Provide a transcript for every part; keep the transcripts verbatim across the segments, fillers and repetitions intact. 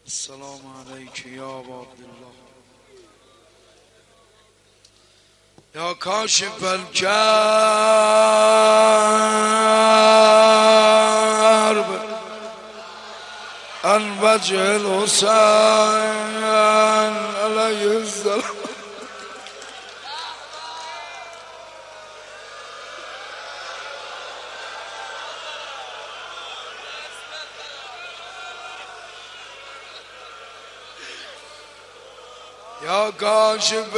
السلام عليك يا أبا عبد الله يا كاشف الكرب عن وجه الحسين عليه السلام يا كاشف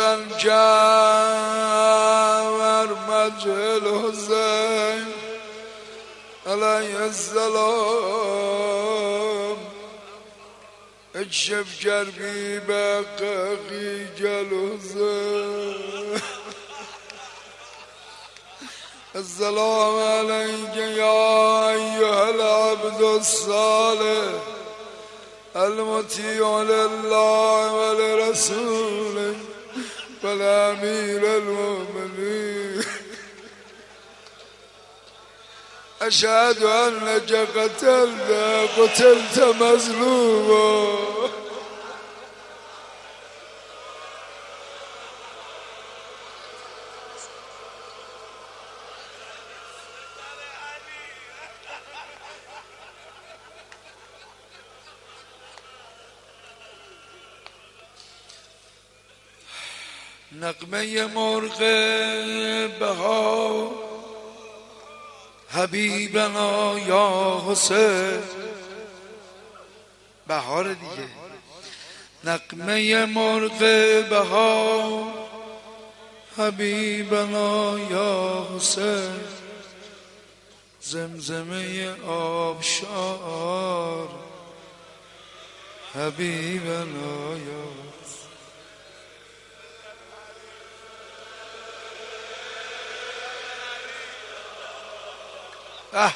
الكرب وجه الحسين عليه السلام اكشف كربي بقاقي الحسين السلام عليك يا أيها العبد الصالح المطيع لله ولرسوله والأمير المؤمنين أشهد أنك قتلت قتلت مظلوما نغمه مرغ بها حبیبنا یا حسین بهار دیگه نغمه مرغ بها حبیبنا یا حسین زمزمه آبشار حبیبنا یا اه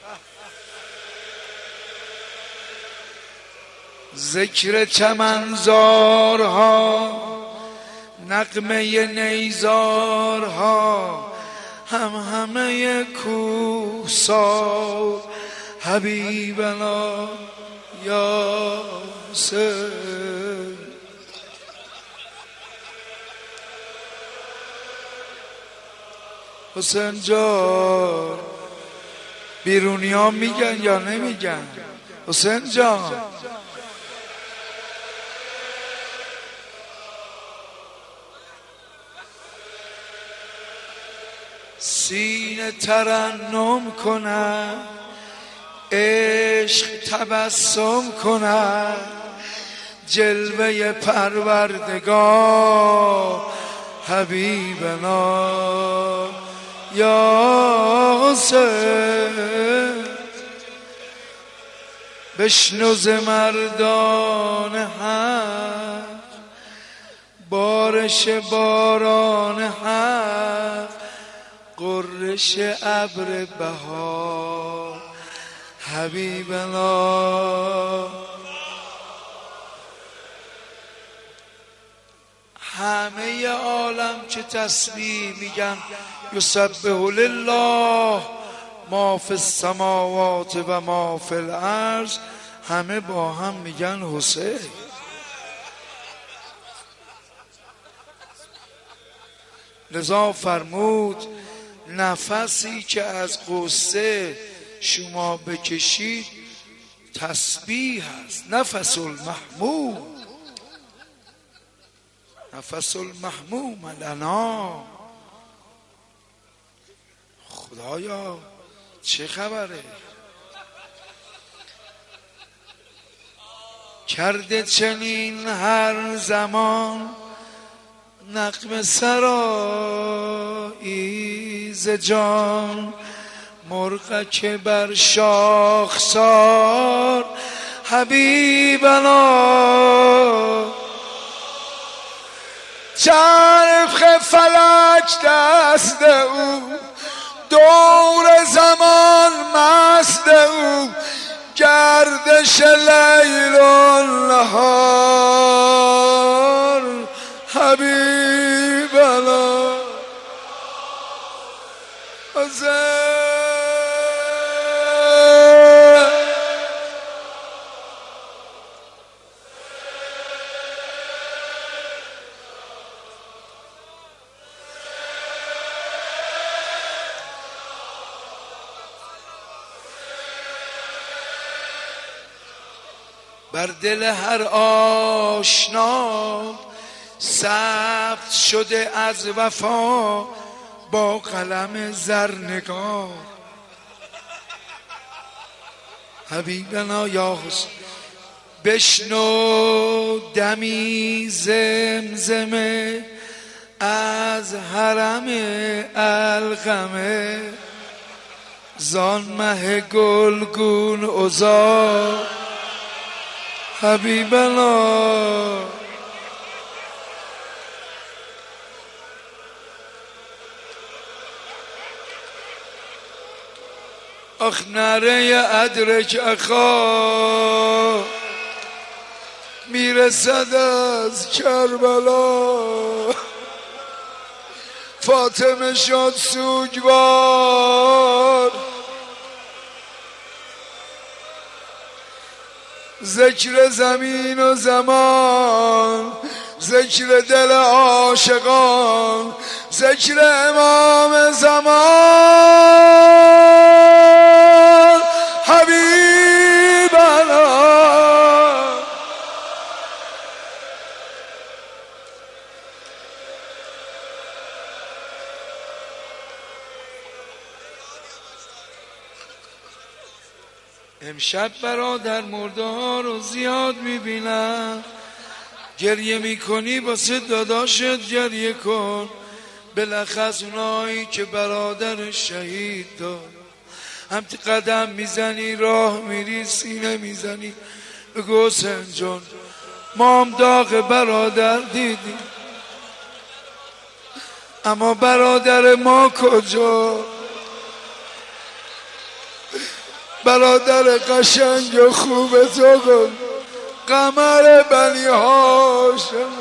ذکر چمنزارها نغمه نیزارها هم همه کوهسار حبیبنا یا حسین حسین جان بیرونی ها میگن یا نمیگن؟ حسین جان سینه ترنم کند عشق تبسم کند جلوه پروردگار حبیبنا یا حسین بشنو ز مردان حق بارش باران حق قرش ابر بهار حبیبنا همه عالم که تسبیح میگن یسبح لله ما فی السماوات و ما فی الارض همه با هم میگن حسین لذا فرمود نفسی که از غصه شما بکشید تسبیح است نفس المحموم نفس المحموم لنا خدایا چه خبره کرده چنین هر زمان نغمه سرایی ز جان مرغک بر شاخسار حبیبنا چرخ فلک دست او دور زمان مست او گردش لیل و نهار حبیبنا بر دل هر آشنا ثبت شده از وفا با قلم زرنگار. حبیبنا یا حسین بشنو دمی زمزمه از حرم القمه زان مه گلگون عذار. حبیبنا آخ نره ادرک اخا میرسد از کربلا. فاطمه شد سوگوار ذکر زمین و زمان ذکر دل عاشقان ذکر امام زمان. حبیبنا امشب برادر مرده ها رو زیاد میبینم، گریه میکنی واسه داداشت گریه کن، بلخص اونایی که برادر شهید داد. هم قدم میزنی راه میری سینه میزنی بگو حسین جان ما هم داغ برادر دیدیم، اما برادر ما کجا؟ برادر قشنگ و خوب تو کن قمر بنی هاشم.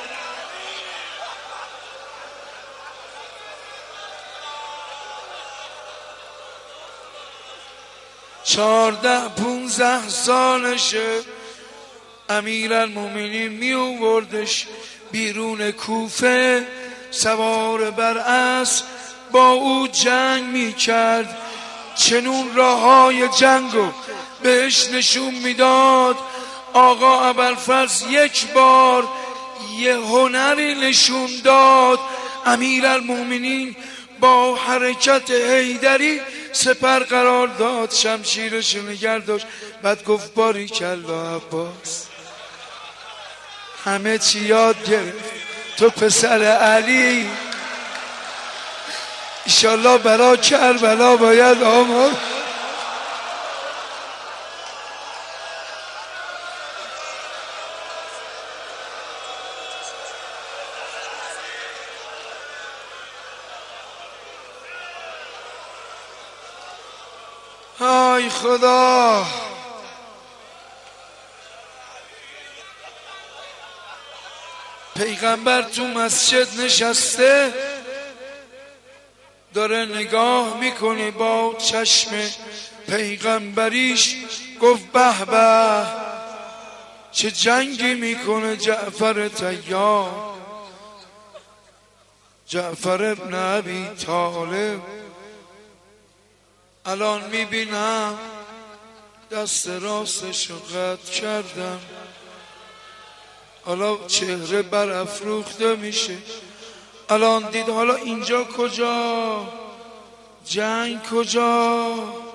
چارده پونزه سالشه امیرالمومنین می آوردش بیرون کوفه، سوار بر اسب با او جنگ می کرد، چنون راه های جنگو بهش نشون میداد. آقا ابوالفضل یک بار یه هنری نشون داد، امیرالمومنین با حرکت حیدری سپر قرار داد، شمشیرش نگه داشت، بعد گفت باریکلا عباس همه چی یاد گرفت، تو پسر علی ایشالله برا کربلا باید آمد. ای خدا پیغمبر تو مسجد نشسته داره نگاه میکنه با چشم پیغمبریش، گفت به به چه جنگی میکنه جعفر طیار، جعفر ابن ابی طالب. الان میبینم دست راستش رو قطع کردم، حالا چهره برافروخته میشه. الان دید حالا اینجا کجا؟ جنگ کجا؟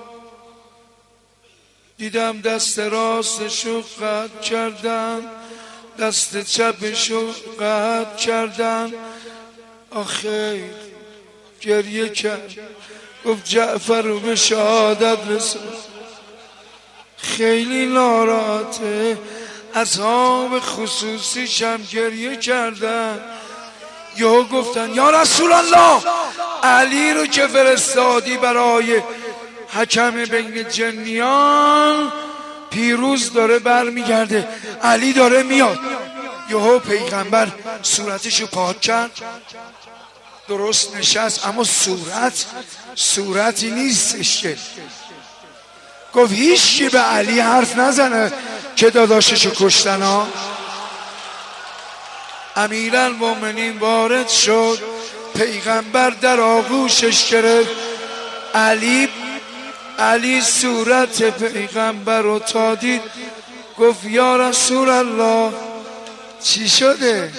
دیدم دست راستشو قطع کردن، دست چپشو قطع کردن. آخه گریه کرد، گفت جعفر رو به شهادت رسون. خیلی ناراحته، اصحاب خصوصیش هم گریه کردن. یهو گفتن یا رسول الله علی رو که فرستادی برای حکم بین جنیان پیروز داره برمیگرده، علی داره میاد. یهو پیغمبر صورتشو پاک کرد، درست نشست، اما صورت صورتی نیستش که. گفت هیچکی به علی حرف نزنه که داداششو کشتن ها. امیرالمومنین وارد شد، پیغمبر در آغوشش گرفت. علی علی صورت پیغمبر رو تا دید گفت یا رسول الله چی شده؟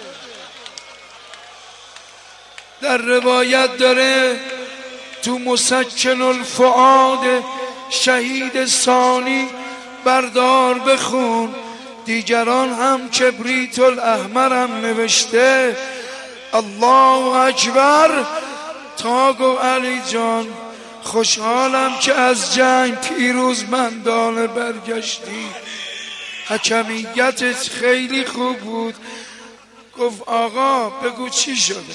در روایت داره تو مسکن الفؤاد شهید ثانی بردار بخون، دیگران هم کبریت الاحمر هم نوشته. الله اکبر. تا گو علی جان خوشحالم که از جنگ پیروزمندانه برگشتی، حکمیتت خیلی خوب بود. گفت آقا بگو چی شده؟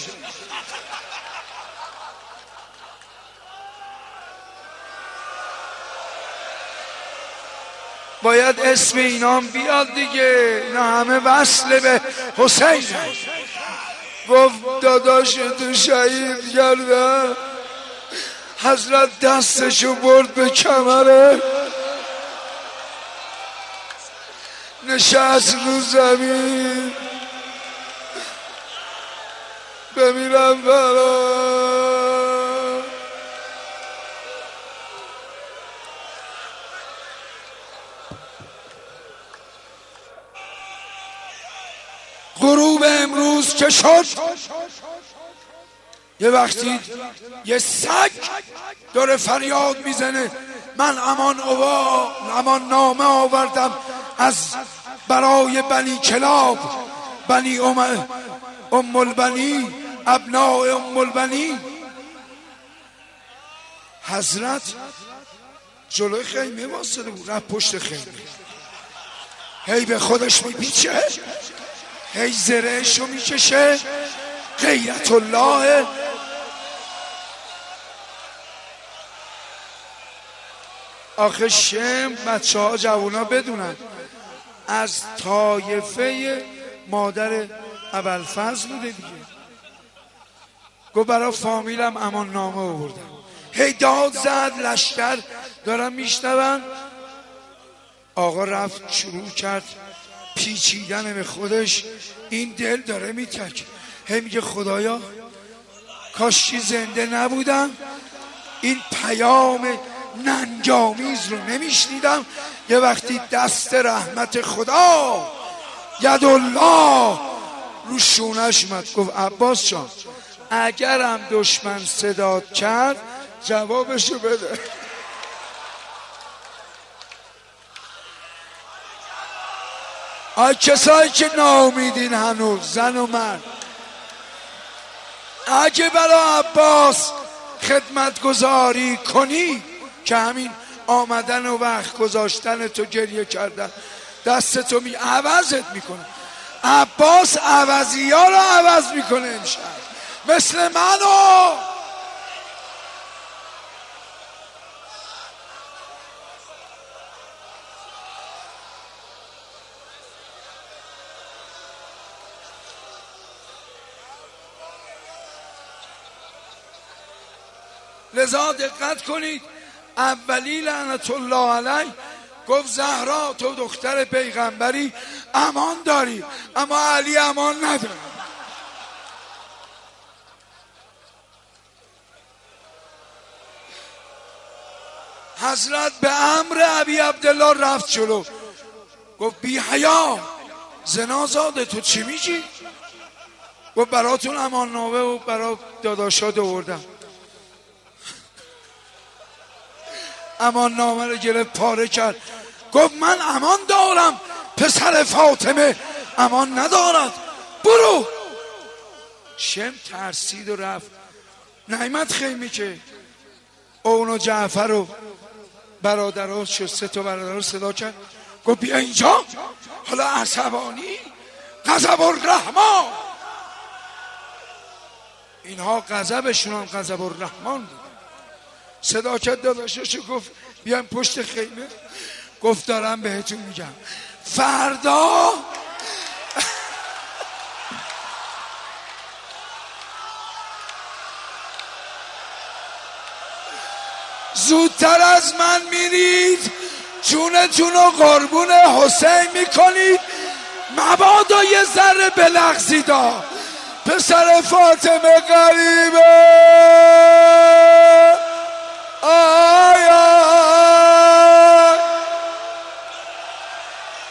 باید اسم اینام بیاد دیگه، نه همه وصله به حسین. گفت داداش تو شهید کرده. حضرت دستشو برد به کمره، نشست رو زمین. بمیرم برا غروب امروز که شد، یه وقتی یه سگ داره فریاد میزنه من امان اوه امان نامه آوردم از برای بنی کلاب، بنی ام, ام البنی، ابناء ام البنی. حضرت جلوی خیمه واسطه بود، رفت پشت خیمه، هی به خودش میپیچه، هی زرهشو میکشه. غیرت الله. آخه شم بچه ها جوونا بدونن از طایفه مادر ابوالفضل بوده دیگه. گفت برای فامیلم امان نامه آوردم. هی داد زد، لشکر دارم میشنون. آقا رفت شروع کرد پیچیدن به خودش، این دل داره میتک. هی میگه خدایا کاشکی زنده نبودم، این پیام ننجامیز رو نمیشنیدم. یه وقتی دست رحمت خدا ید الله رو شونش اومد. گفت عباس جان اگرم دشمن صداد کرد جوابشو بده. آی کسایی که ناامیدین هنوز، زن و مرد، اگه برای عباس خدمت گذاری کنی که همین آمدن و وقت گذاشتن تو گریه کردن دست تو می عوضت میکنه. عباس عوضی ها رو عوض میکنه امشب، مثل منو. لذا دقت کنید، اولی لعنت الله علیه گفت زهرا تو دختر پیغمبری امان داری، اما علی امان نداره. حضرت به امر ابی عبدالله رفت جلو، گفت بی حیا زنا زاده تو چی میگی؟ گفت براتون امان نامه و برا داداشات آوردم. امان نامه رو گرفت پاره کرد. گفت من امان دارم، پسر فاطمه امان ندارد، برو. شم ترسید و رفت. نعمت خیمی که اون و جعفر و برادراش سه تا برادر صدا کرد. گفت بیا اینجا. حالا عصبانی غضب الرحمن، اینها غضبشون هم غضب الرحمن بود. صدا کرد داداششو، گفت بیایم پشت خیمه. گفت دارم بهتون میگم فردا زودتر از من میرید، جونتون رو قربون حسین میکنید، مبادا یه ذره بلغزیدا. پسر فاطمه غریبه. آی آی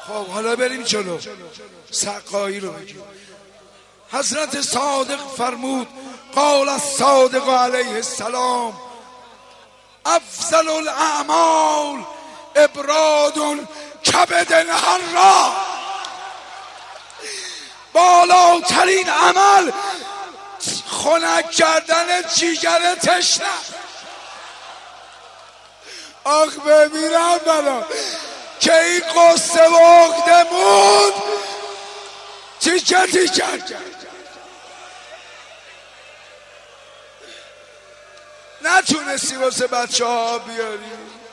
خب حالا بریم جلو، سقایی رو بگیم. حضرت صادق فرمود قال الصادق علیه السلام افضل الاعمال ابراد کبد حرا، بالاترین عمل خنک کردن جیگر تشنه. آخ بمیرم بلا که این قصه و عقده موند تیکه تیکه کرد. نتونستی واسه بچه ها بیاری.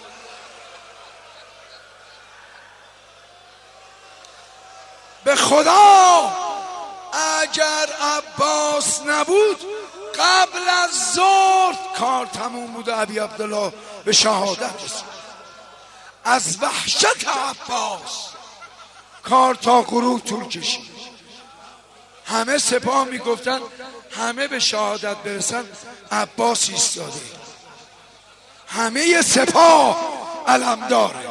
به خدا اگر عباس نبود قبل از ظهر کار تموم بود. ابی عبدالله به شهادت رسید. از وحشت عباس کار تا غروب طول کشید. همه سپاه میگفتن همه به شهادت برسن عباس ایستاده. همه سپاه علم داره.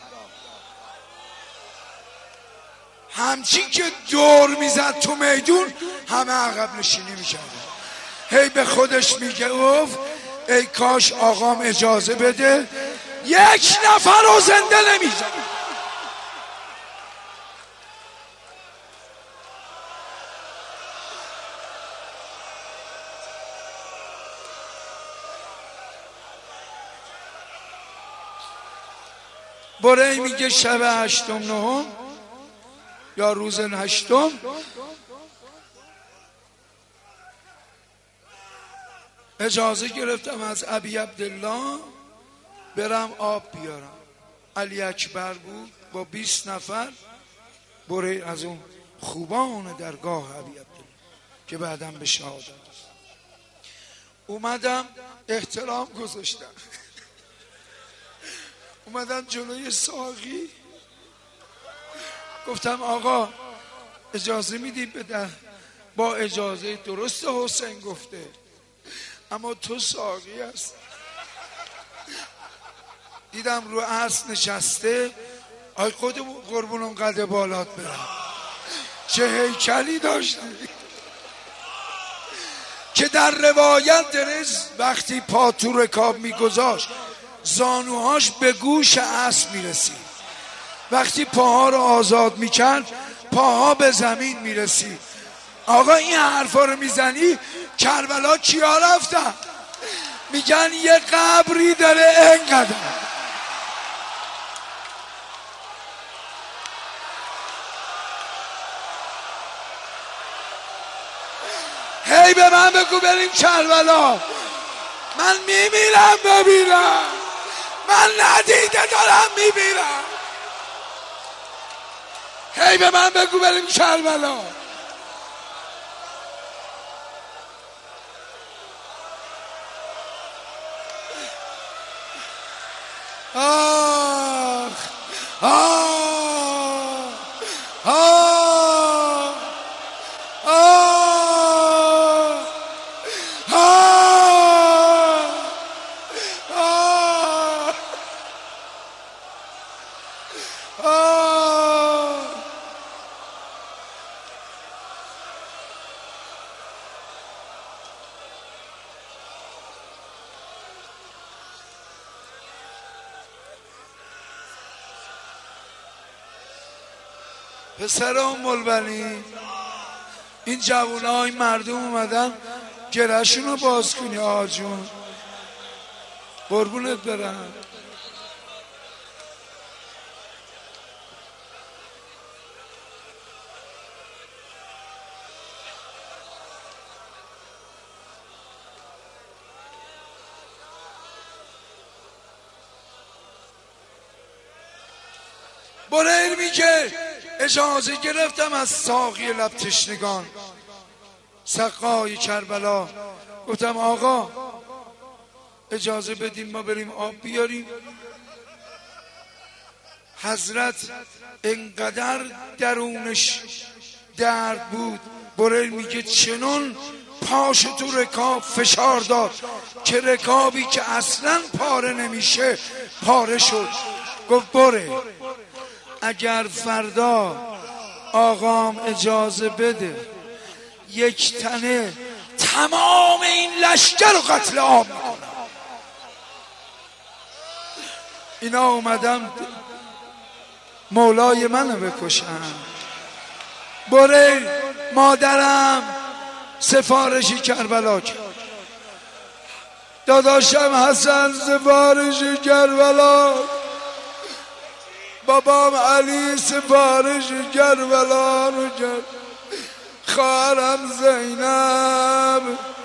همچین که دور میزد تو میدون همه عقب نشینی میکردن. هی به خودش میگه اوف ای کاش آقام اجازه بده یک نفر رو زنده نمیزن. برای میگه شب هشتم نهم یا روز هشتم اجازه گرفتم از ابی عبدالله برم آب بیارم. علی اکبر بود با بیست نفر، برای از اون خوبان درگاه ابی عبدالله که بعدم به شهادت اومدم احترام گذاشتم. اومدم جلوی ساقی گفتم آقا اجازه میدی بده؟ با اجازه درست حسین گفته اما تو ساقی هست. دیدم رو عرص نشسته. آی خودمون قربونم قد بالات برم چه هیکلی داشتی که در روایت درست وقتی پا تو رکاب میگذاشت زانوهاش به گوش اسب میرسید. وقتی پاها رو آزاد میکرد پاها به زمین میرسید. آقا این حرفا رو میزنی کربلا کیا رفتن؟ میگن یه قبری داره اینقدر. هی به من بگو بریم کربلا. من میمیرم ببینم. من ندیده دارم میمیرم. هی به من بگو بریم کربلا. آخ آخ آخ آخ پسر ام البنین این جوونا این مردم اومدن گرهشون رو باز کنی. آقا جون قربونت برم. برای میگه اجازه گرفتم از ساقی لب تشنگان سقای کربلا. گفتم آقا اجازه بدیم ما بریم آب بیاریم. حضرت انقدر درونش درد بود. برای میگه چنون پاش تو رکاب فشار داد که رکابی که اصلا پاره نمیشه پاره شد. گفت بره. اگر فردا آقام اجازه بده یک تنه تمام این لشکر رو قتل عام میکنم. اینا اومدم مولای منو بکشن. بره مادرم سفارشی کربلا کرد، داداشم حسن سفارشی کربلا، بابام علی سفارشی کربلا رو کرد، خواهرم زینب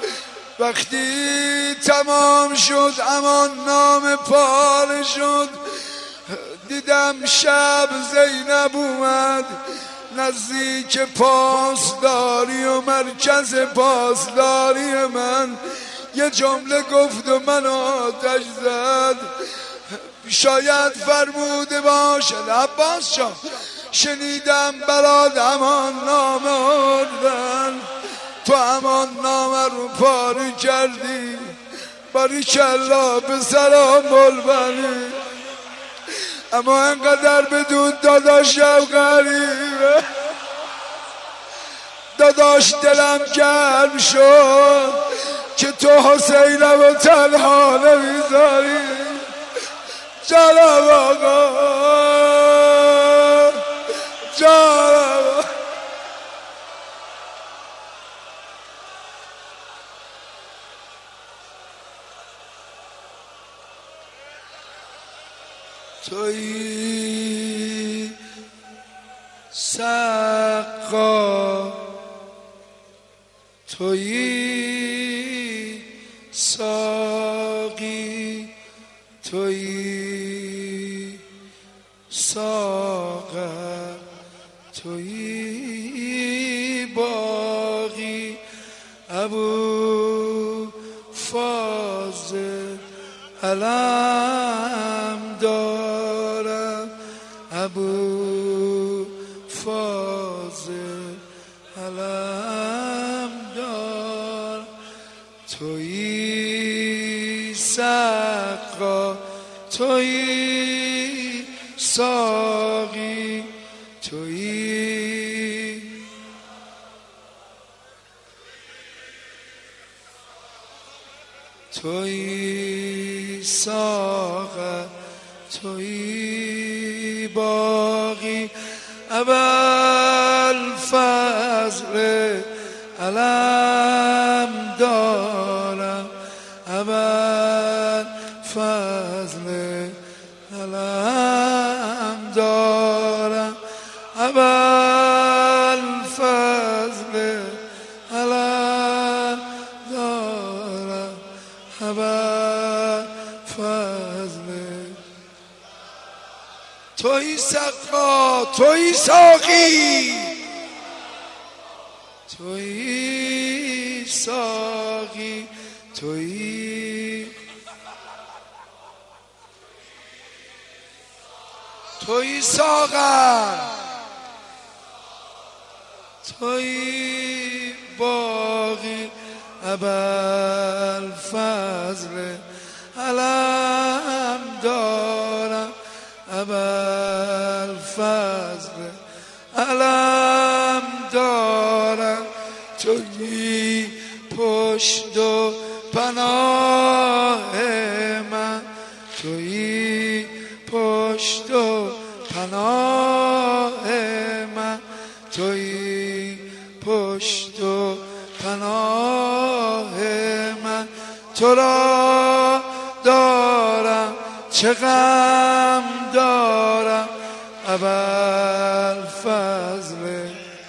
وقتی تمام شد امان نام پاره شد، دیدم شب زینب اومد نزدیک پاسداری و مرکز پاسداری من یه جمله گفت و من آتش زد. شاید فرموده باشد عباس جان شنیدم برات امان نامه آوردن، تو امان نامه رو پاره کردی، باریکلا به سلام بلبنی. اما انقدر بدون داداشم غریبه، داداش دلم گرم شد که تو حسینم و تنها نمیذاری. جانم آقا جانم. تویی سقا، تویی ساقی، تویی ساغر، تویی باقی. ابو فاضل علم دارم، ابو فاضل علم دارم. تویی سقا، تویی ساقی، تویی تویی ساغر، تویی باقی. ابوالفضل علم دارم، ابوالفضل علم دارم، ابوالفضل علم دارم، ابوالفضل. تویی سقا، تویی ساقی، تویی ساقی، تویی تویی ساغر، تویی باقی. ابوالفضل علم دارم، ابوالفضل علم دارم. تویی پشت و پناه من، تویی پشت و پناه من، تویی پشت و پناه من. تو را دارم چه غم دارم، ابوالفضل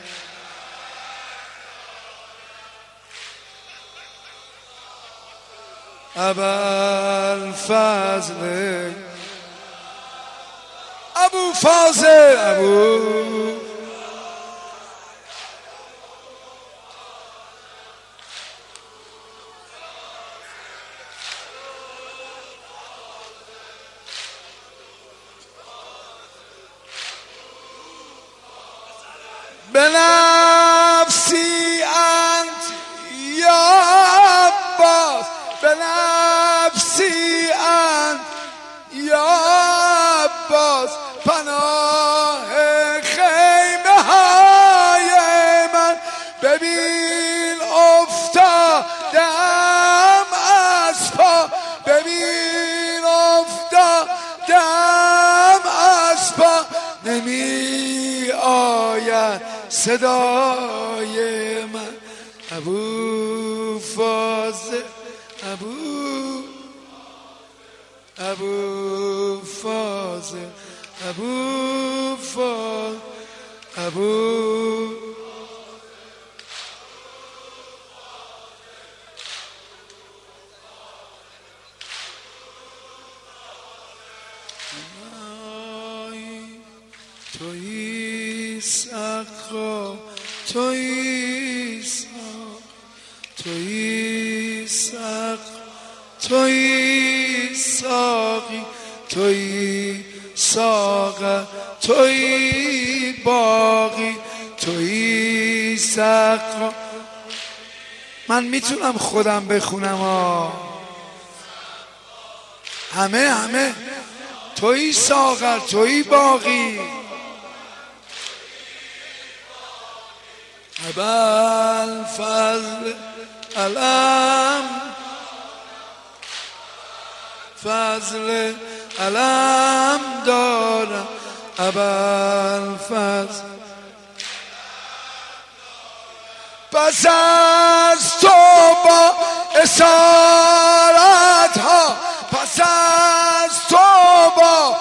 ابوالفضل ابو فاضل ابو بنفسی انت یا عباس، بنفسی انت یا عباس، پناه ببین افتادم از پا، ببین افتادم از پا، نمی آید صدای من. ابو فاضل، ابو ابو فاضل، ابو فاضل، ابو تویی سقا، تویی ساق، تویی سق، تویی ساقی، تویی ساقه، تویی باقی، تویی سقا. من میتونم خودم بخونم ها، همه همه. تویی ساغر، تویی باقی، ابل فضل علم، فضل علم دارم، ابل فضل. پس از تو با اسارت ها، پس از تو با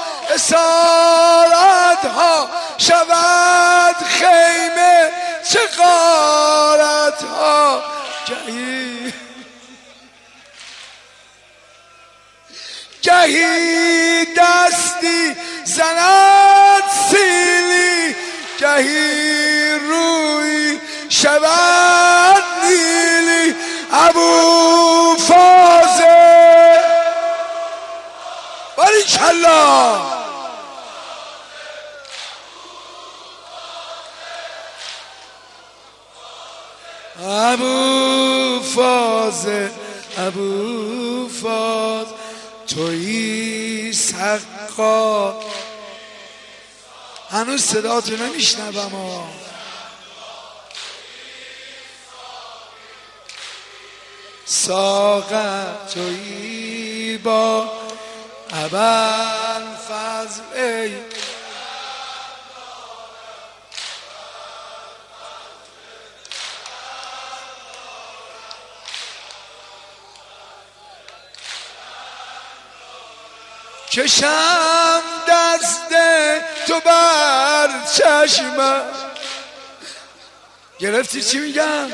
اسارت ها، شود خیمه چه غارت ها. گهی گهی دستی زند سیلی، گهی روی شود نیلی. ابو فاضل باریکالله، ابو فاضل، ابو فاضل، تویی سقا. هنوز صداتو نمیشنوم ها. ساقه تویی با ابل فضل، ای کشم دست تو بر چشمم. گرفتی چی میگم؟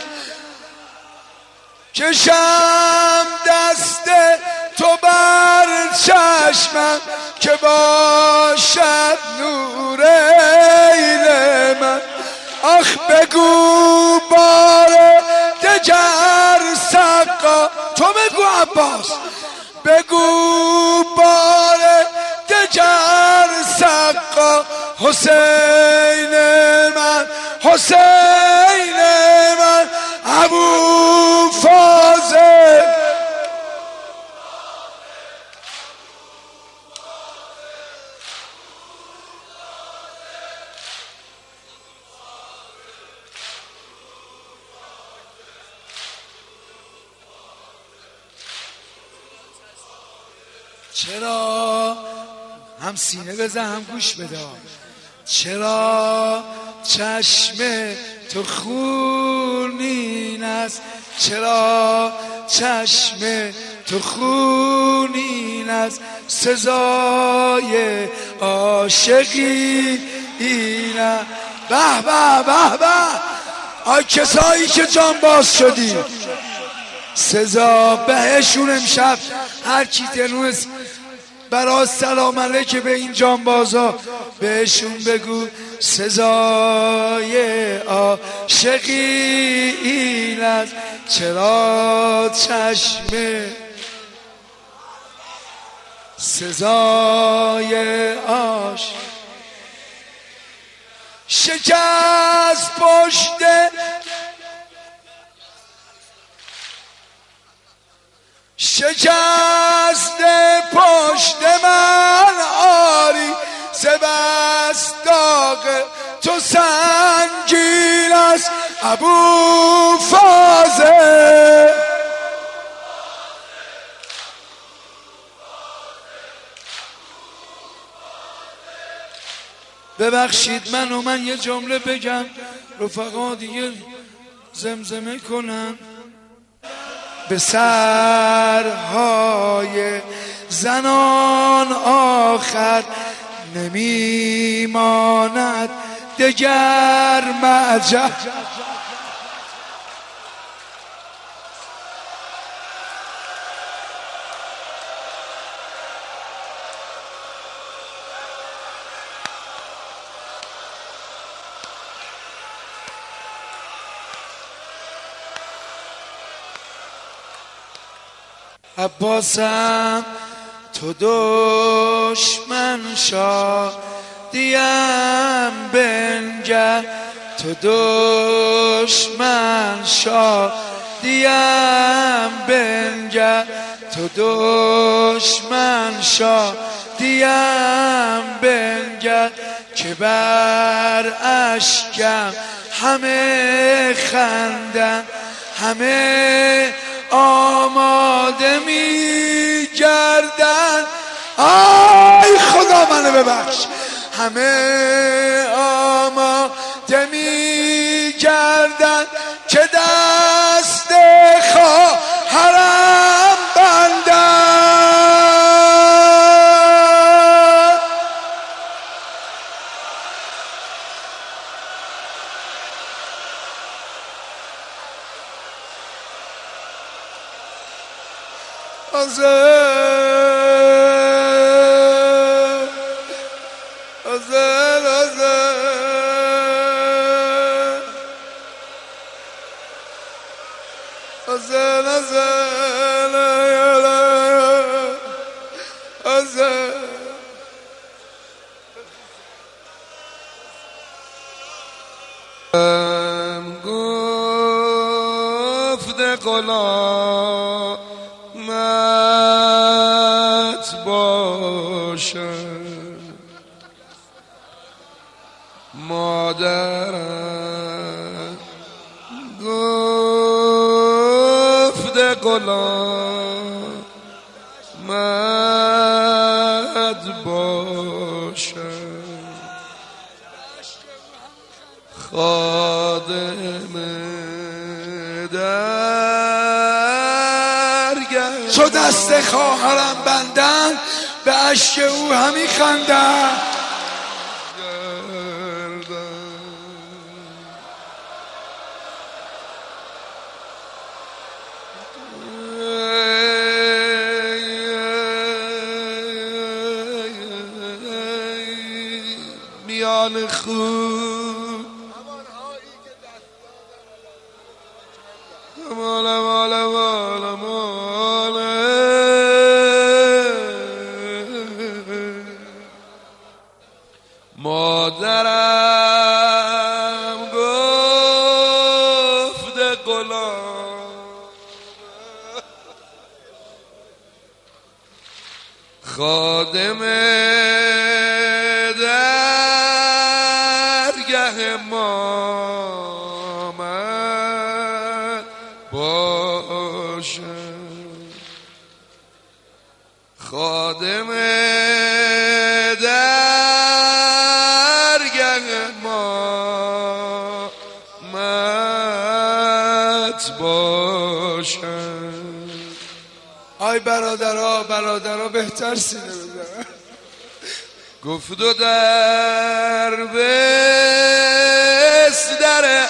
کشم دست تو بر چشمم، که باشد نور عین من. آخ بگو بار دگر سقا، تو بگو عباس، بگو بار دگر سقا. حسین من، حسین من، ابو فاضل. چرا هم سینه بزن هم گوش بده، چرا چشم تو خونین است، چرا چشم تو خونین است، سزای عاشقی اینه. به به به به، آی کسایی که جان باز شدی، سزا بهشون امشب هر کی تنوس برای سلام علیک به این جانبازا بهشون بگو سزای عاشقی این است. چرا چشم سزای عاشق شکست پشت شکست پشت من آری، سبست داغ تو سنگین است. ابو فازه ببخشید منو من یه جمله بگم رفقا دیگه زمزمه کنن. به سرهای زنان آخر نمیماند دگر معجب. عباسم تو دشمن شادیم بنگر، تو دشمن شادیم بنگر، تو دشمن شادیم بنگر که بر اشکم همه خندن، همه آماده می گردن. آی خدا منو ببخش. همه آماده می گردن که دست خواهرم بندن. آزه آزه آزه آزه آزه گفت غلام مادرم گفت غلامت باشم، خادم درگه چو دست خواهرم بندن به اشک او همی خندن. میان خوب مالا مالا مالا مالا مادرم گفت غلام خادم درگه ما من باشم، خادم درگه ما مت باشم. آی برادرها برادرها بهتر سینه بزنن. گفت و در بس در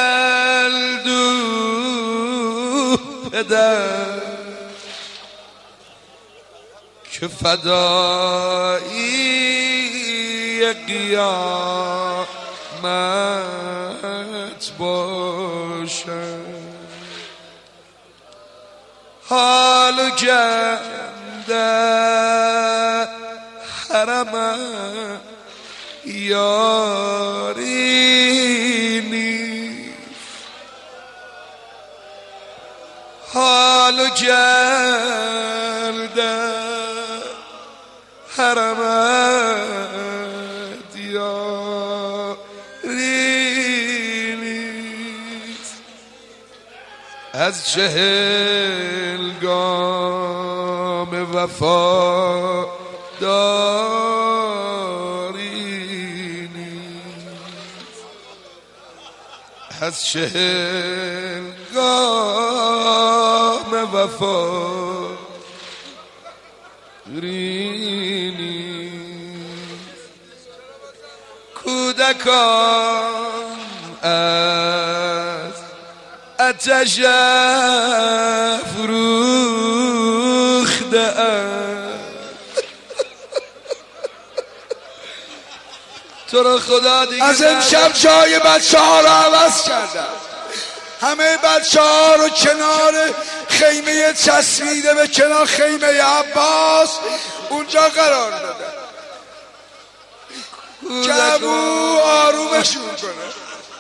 الدو پدر که فدایی قیامت باشم. حال جنده حرم یاری نیست، حال جنده حرم یاری نیست. از چهل گام وفا داری نیست، از چهل گام وفا کودکان از آتش افروخته‌اند. تو رو خدا دیگه از امشب جای بچه ها رو عوض کردم، همه بچه ها رو کنار خیمه چسبیده به کنار خیمه عباس اونجا قرار دادم که ابو آرومشون کنه.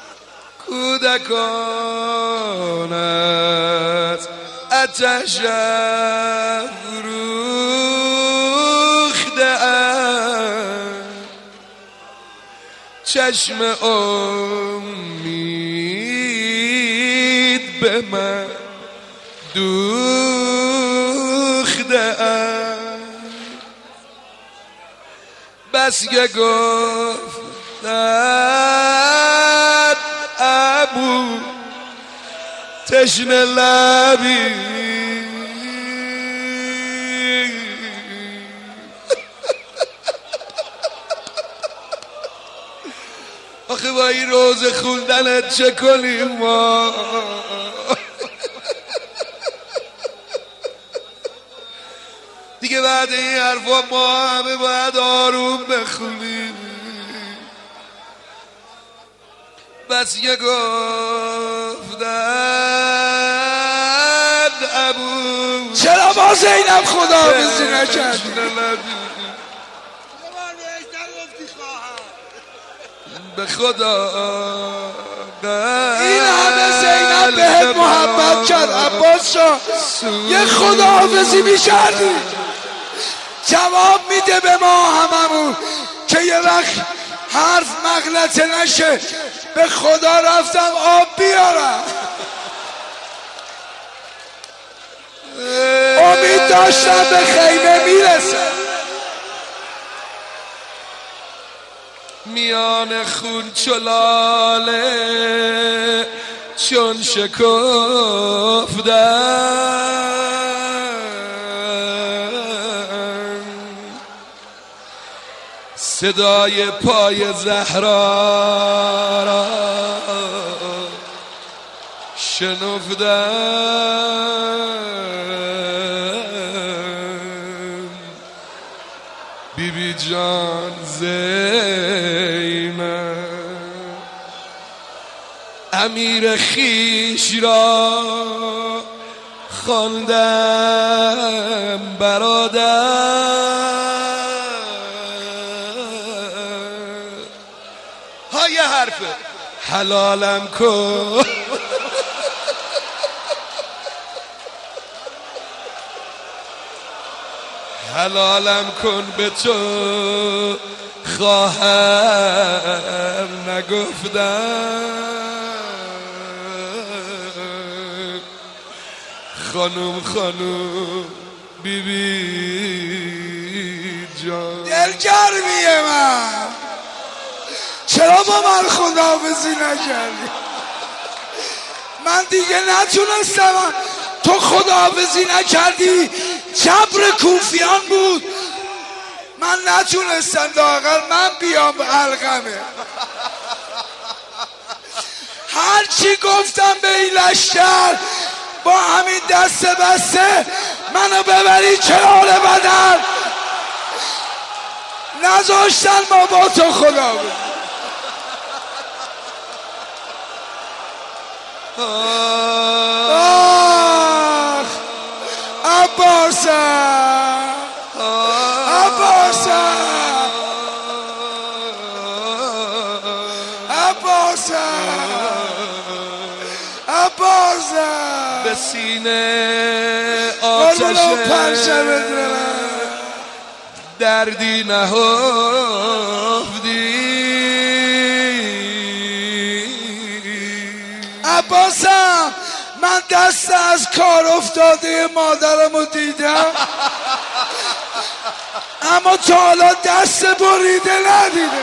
کودکان از آتش افروخته‌اند، چشم امید به من دوخته‌اند. بس که گفتند ابو تشنه لبی، آخه با این روز خوندنت چه کنیم ما؟ دیگه بعد این حرفا ما همه باید آروم بخونیم. بس یه گفتند ابو چرا با زینب خداحافظی نکردی؟ به خدا این همه زینب بهت محبت کرد عباس جان، یه خداحافظی میکردی؟ جواب میده به ما هممون که یه وقت حرف مغلطه نشه. به خدا رفتم آب بیارم، امید داشتم به خیمه میرسم. میان خون چلاله چون شکفتم، صدای پای زهرا را شنفتم. بی بی جان زینب امیر خیش را خواندم برادر. های حرفه حلالم کن حلالم کن به تو خواهر نگفتم. خانم خانم بی بی جان دلگرمیه من، چرا با من خداحافظی نکردی؟ من دیگه نتونستم. تو خداحافظی نکردی، جبر کوفیان بود، من نتونستم لااقل من بیام علقمه. هرچی گفتم به این لشکر با همین دست بسته منو ببری کنار بدن، نذاشتن ما با تو خداحافظی. آخ عباسم عباسم عباسم عباسم به سینه آتش دردی نهفتی. عباسم من دست از کار افتاده مادرم رو دیدم اما تا حالا دست بریده ندیدم.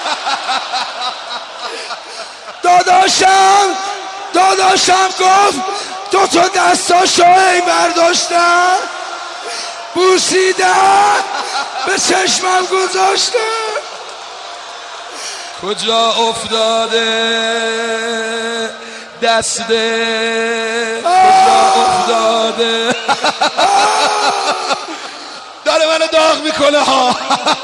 داداشم داداشم گفت دو تا دستاشو ای برداشتن بوسیدن به چشمم گذاشتن. کجا افتاده دسته کجا افتاده داره منو داغ میکنه ها.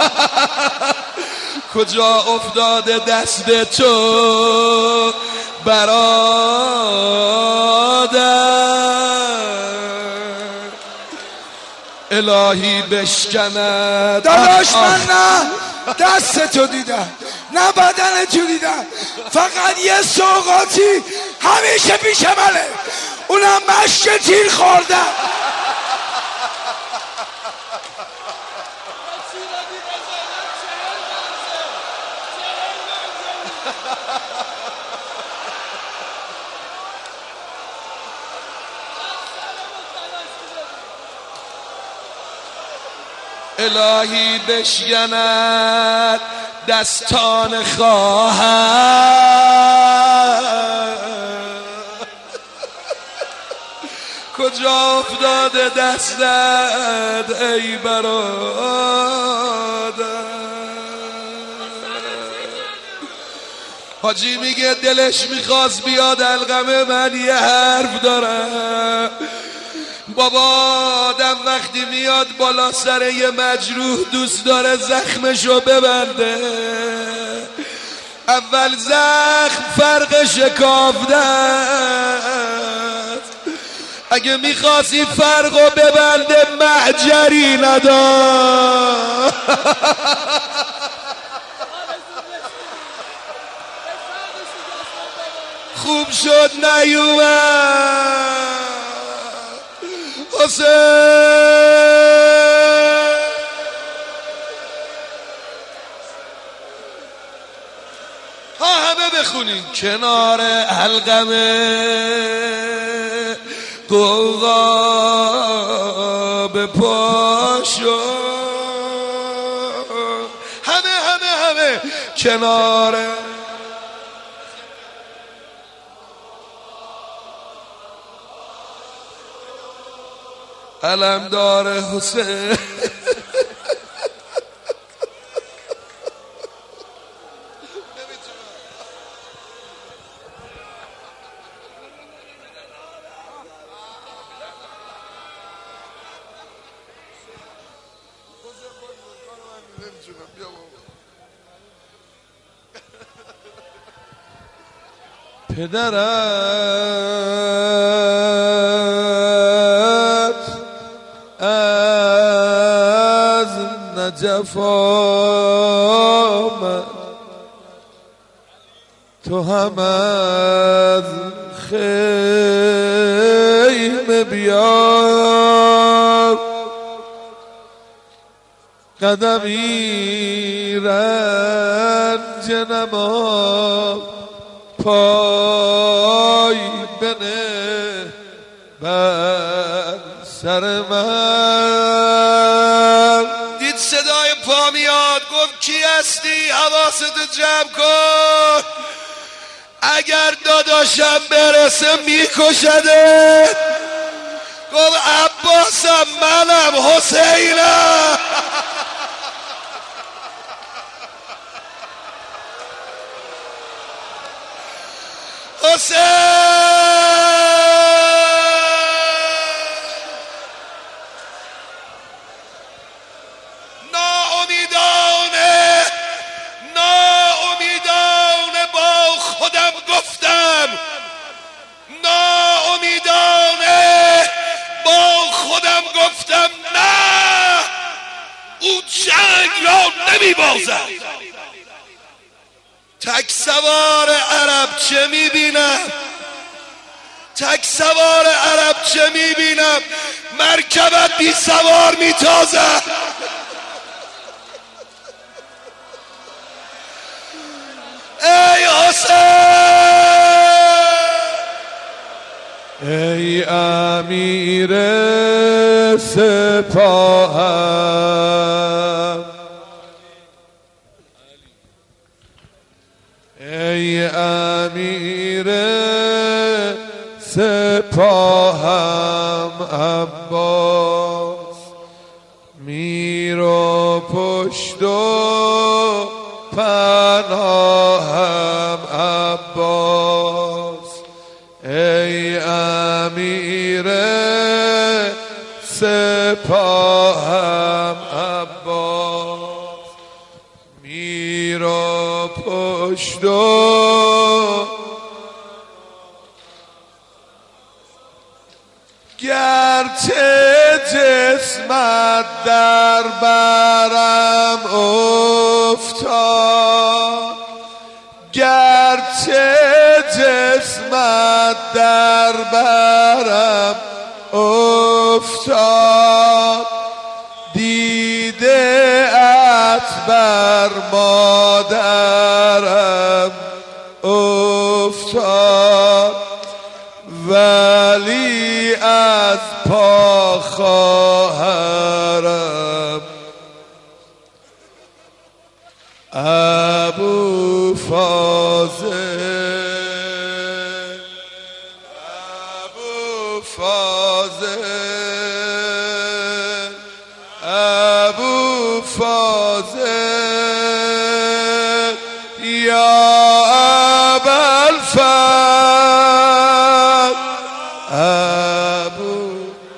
کجا افتاده دست تو برادر الهی بشکند. داداش من نه دست تو دیدم نه بدن تو دیدم، فقط یه سوغاتی همیشه پیش منه، اونم مشک تیر خوردم. الهی بشکند دستان خواهر کجا افتاده دستت ای برادر. حاجی میگه دلش میخواست بیاد القمه، من یه حرف دارم بابا، آدم وقتی میاد بالا سر یه مجروح دوست داره زخمشو ببنده. اول زخم فرق شکافته است، اگه میخواستی فرقو ببنده محجری ندار. خوب شد نیومد حسین. ها همه بخونین. کنار حلقمه قوقا به پاشو، همه همه همه کنار علمدار حسین. پدرت از نجف آمد، تو هم از خیمه بیا، قدمی رنج نما پای بنه بر سر من. دید صدای پا میاد، گفت کی هستی؟ حواستو جمع کن، اگر داداشم برسه میکشده. گفت عباسم منم حسینم. حسین ناامیدانه ناامیدانه با خودم گفتم، ناامیدانه با خودم گفتم نه، او جنگ را نمی بازد. تک سوار عرب چه میبینم؟ تک سوار عرب چه میبینم؟ مرکبت بی سوار میتازد. ای حسین ای امیر سپاهم، ای امیر سپاهم عباس، میر و پشت و پناهم عباس، ای امیر سپاهم عباس، میر و پشت و گرچه جسمت در برم افتاد، گرچه جسمت در برم افتاد، دیده ات بر مادرم افتاد، ولی از پا خواهرم ابو فاضل، ابو فاضل، ابو فاضل، یا ابا الفضل، ابو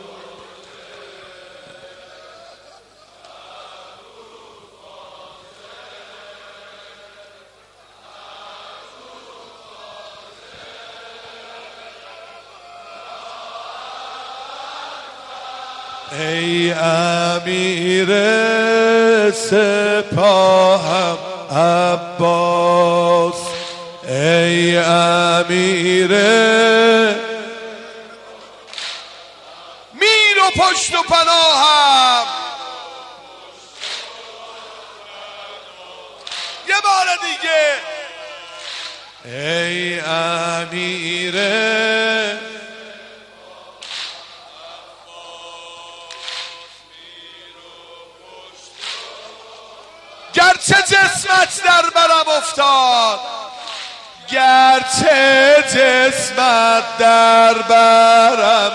ای امیر سپاهم عباس، ای امیر میر و پشت و پناهم، یه بار دیگه ای امیر گرچه جسمت در برم افتاد، گرچه جسمت در برم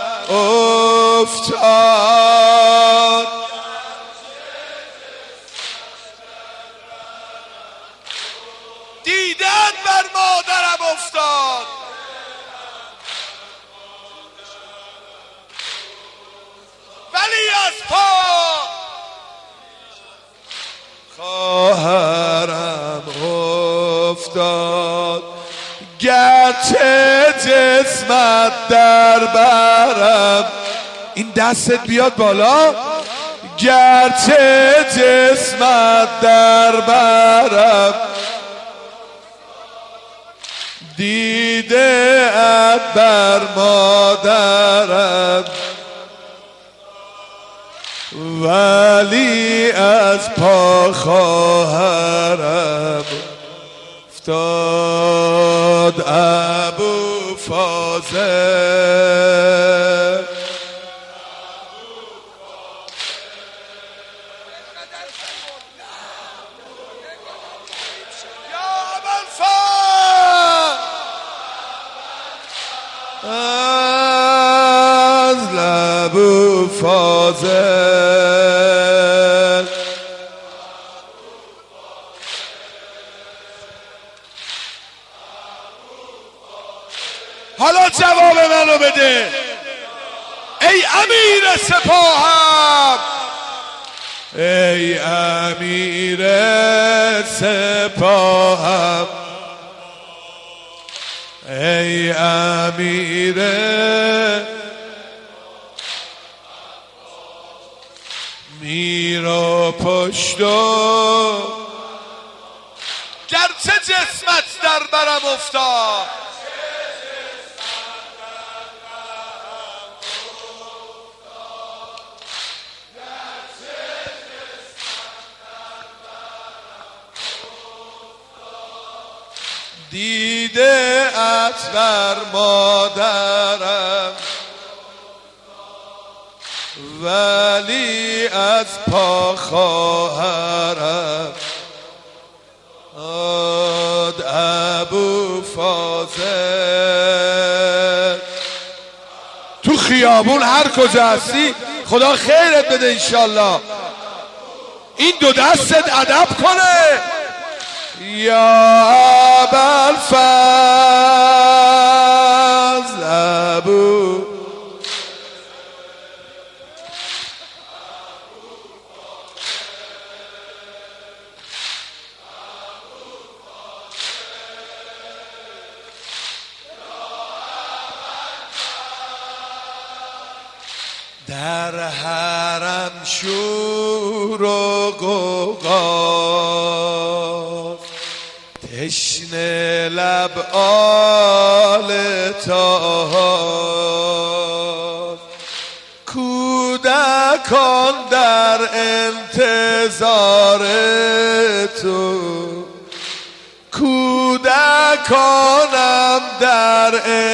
افتاد، دیدن بر مادرم افتاد، ولی از پا خواهرم افتاد، گرچه جسمت در برم، این دستت بیاد بالا، گرچه جسمت در برم، دیده ات بر مادرم، ولی از پا خواهرم افتاد ابو فاضل، یا ابا الفضل، از ابو فاضل، حالا جواب منو بده ای امیر سپاهم، ای امیر سپاهم، ای امیر میر و پشت و گرچه جسمت در برم افتاد، دیده ات بر مادرم ولی از پا خواهرم آد ابو فاضل. تو خیابون هر کجا هستی خدا خیرت بده انشالله. این دو دستت ادب کنه. یا ابوالفضل ابو در حرم شور و غوغا تشنه لب آل طاها کودکان در انتظار تو کودکانم در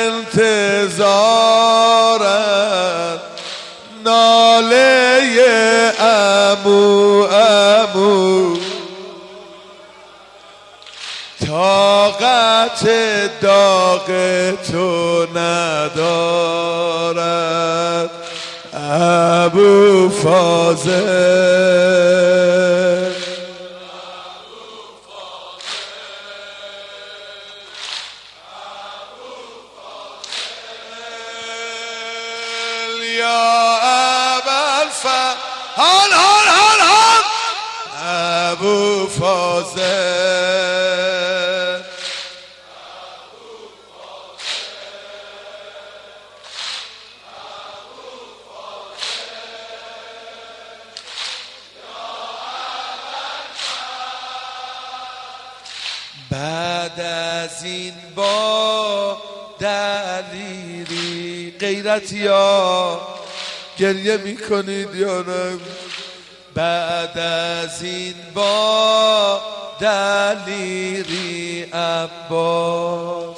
انتظارم ناله امو امو طاقت داغ تو ندارد ابو فاضل. یا ابوالفضل هان هان هان هان ابو فاضل. بعد از این با دلیری غیرتی ها گریه میکنید یا نه؟ بعد از این با دلیری عباس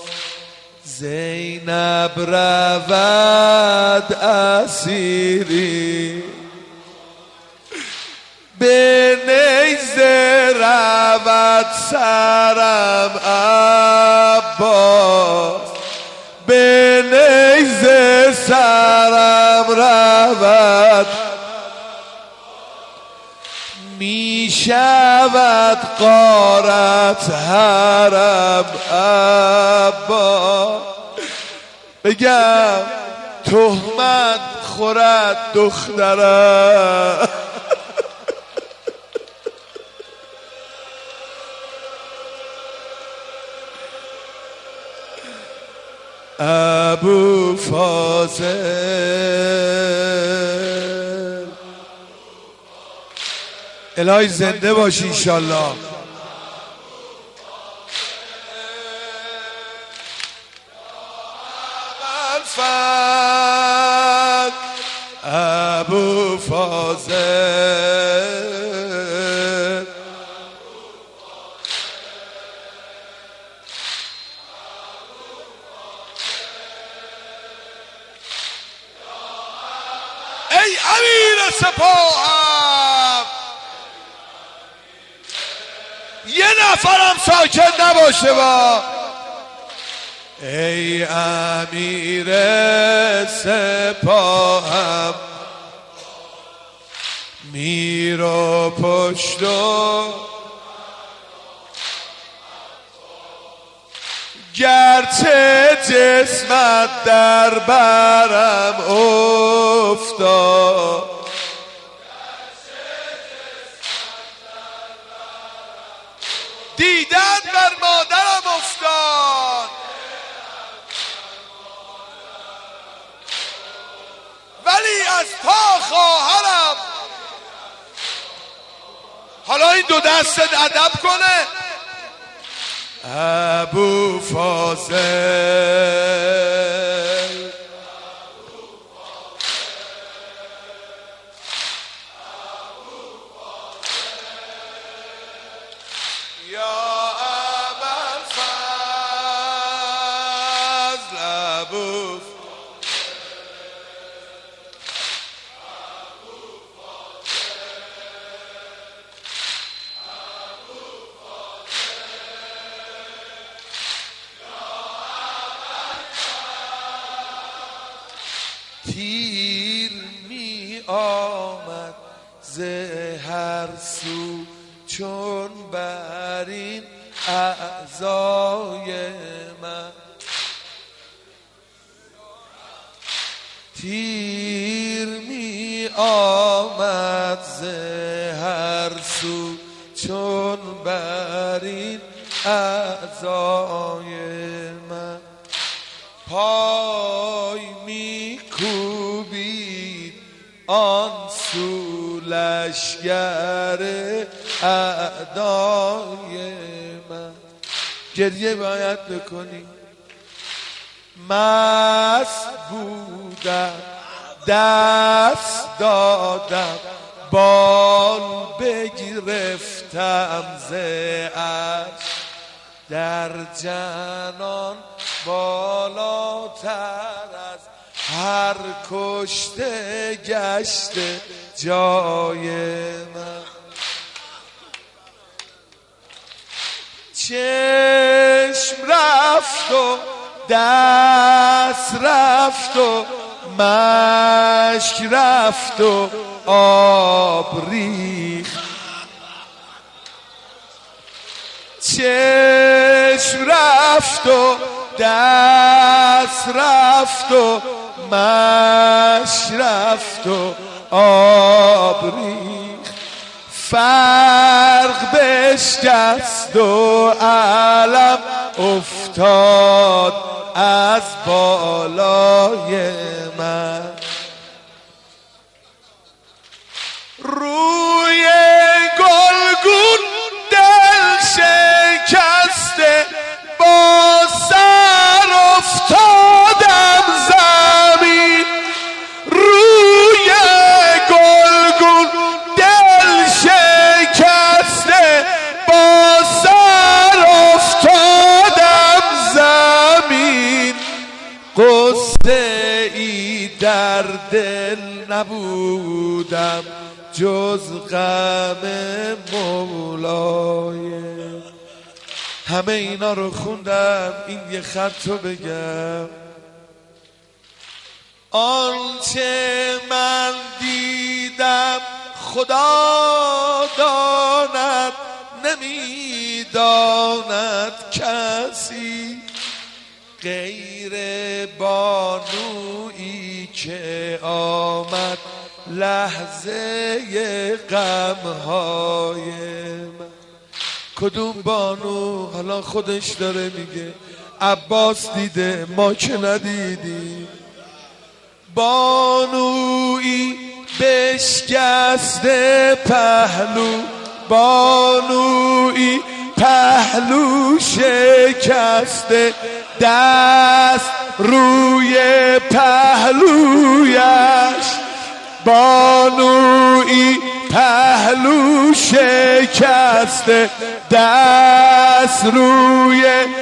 زینب رود اسیری به نیزه رود سرم عباس به نیزه سرم رود می شود غارت حرم عباس. بگم تهمت خورد دخترم ابو فاضل. الهی زنده باشی انشالله. ابو فاضل ای امیر سپاهم یه نفرم ساکت نباشه با. ای امیر سپاهم میرو پشت و گرچه جسمت در برم افتاد دیدن بر مادرم افتاد ولی از پا خواهرم. حالا این دو دستت ادب کنه ابو فاضل. یا ابوالفضل ابو تیر می آمد ز هر سو چون بر این اعضای من. تیر می آمد ز هر سو چون بر این اعضای من. پای می کوبید آن سو لشگر اعدای من. گریه باید بکنی. مست بودم دست دادم بال بگرفتم ز عرش، در جنان بالاتر از هر کشته گشته جای من. چشم رفت و دست رفت و مشک رفت و آب ریخت. چشم رفت و دست رفت و مشک رفت و آب ریخت. فرق بشکست و علم افتاد از بالای من. روی گلگون دل شکسته با سر افتادم زمین. روی گلگون دل شکسته با سر افتادم زمین. قصه ای در دل نبودم جز غم مولای. همه اینا رو خوندم این یه خط رو بگم. آنچه من دیدم خدا داند نمیداند کسی غیر بانویی که آمد لحظه غمهای من. کدوم بانو؟ حالا خودش داره میگه. عباس دیده، ما که ندیدیم. بانویی بشکسته پهلو، بانویی پهلو شکسته، دست روی پهلویش. بانویی پهلو شکسته، دست روی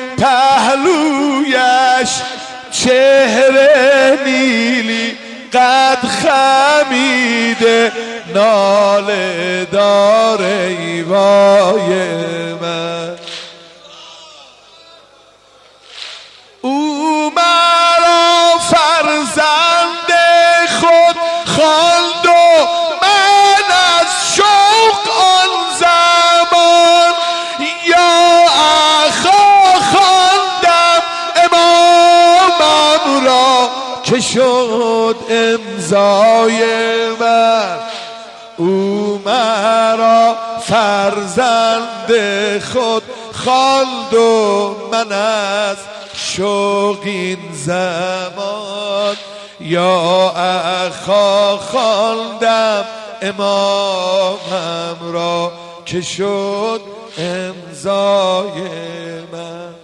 پهلویش. چهره نیلی قد خمیده ناله داره ایوای من. او مرا فرزند خود خواند و من از شوق آن زمان یا اخا خواندم امامم را که شد امضای من. او مرا فرزند خود خواند و من از شوق این زمان یا اخا خواندم امامم را که شد امضای من.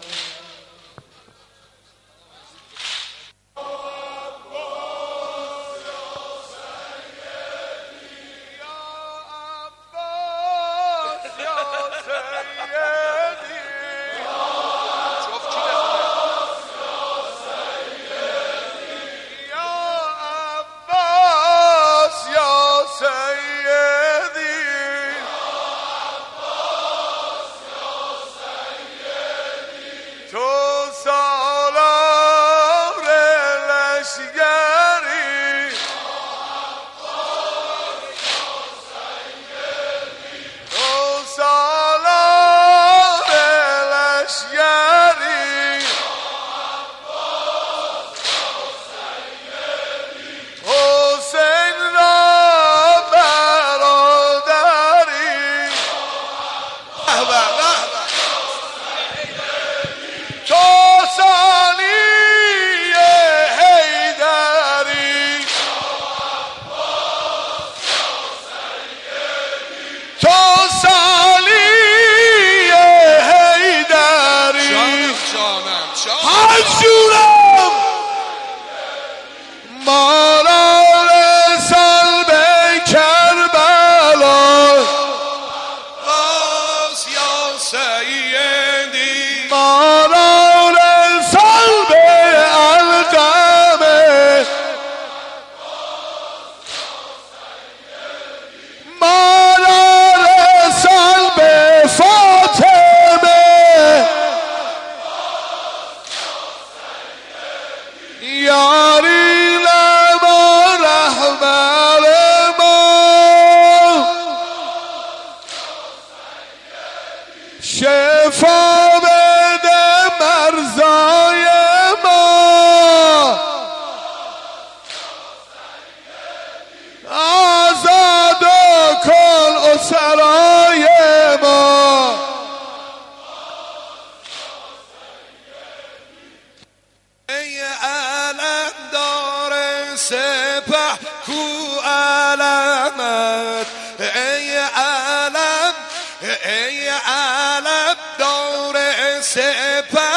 مارا رسال به کربلا باز یا سیدی مارا رسال به القمه مارا رسال به فاطمه یاری لما رحمل ما شفا بده مرزای ما آزاد کن اسرای ما ای علم دار سپه کو علمت ای علم ای علم دار سپه